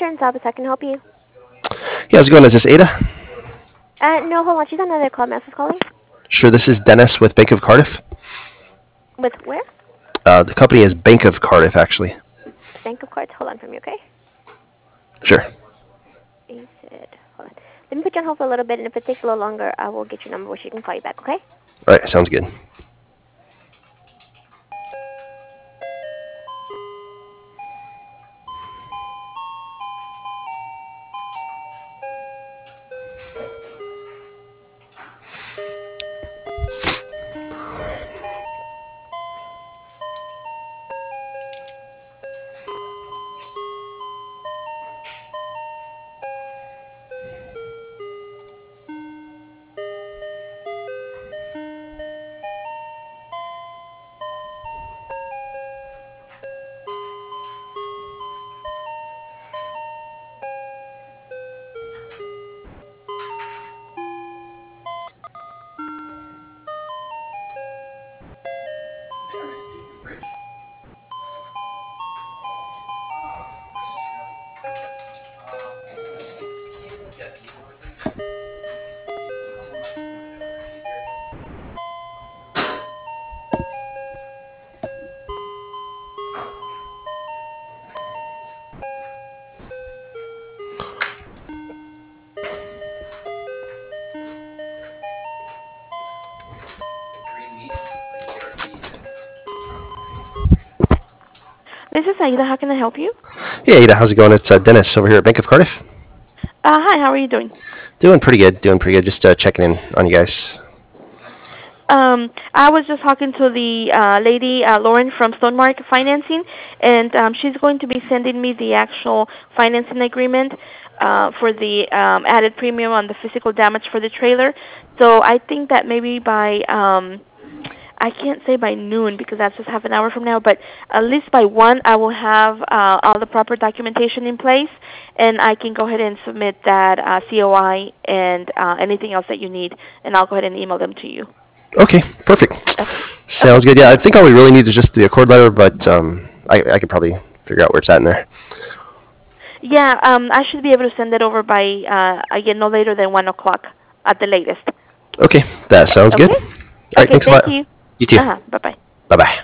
insurance office. I can help you. Yeah, how's it going? Is this Ada? No, hold on. She's on another call. Master's calling. Sure, this is Dennis with Bank of Cardiff. With where? The company is Bank of Cardiff, actually. Bank of Cards. Hold on for me, okay? Sure. He said, hold on. Let me put you on hold for a little bit, and if it takes a little longer, I will get your number where she can call you back, okay? All right, sounds good. This is Aida. How can I help you? Hey, Ada, how's it going? It's Dennis over here at Bank of Cardiff. Hi, how are you doing? Doing pretty good, doing pretty good. Just checking in on you guys. I was just talking to the lady, Lauren from Stonemark Financing, and she's going to be sending me the actual financing agreement for the added premium on the physical damage for the trailer. So I think that maybe by I can't say by noon because that's just half an hour from now, but at least by 1 I will have all the proper documentation in place, and I can go ahead and submit that COI and anything else that you need, and I'll go ahead and email them to you. Okay, perfect. Okay. Okay. Sounds good. Yeah, I think all we really need is just the accord letter, but I could probably figure out where it's at in there. Yeah, I should be able to send it over by again no later than 1 o'clock at the latest. Okay, that sounds good. Okay. All right, Okay. thanks a Thank lot. you. You too. Bye bye. Bye bye.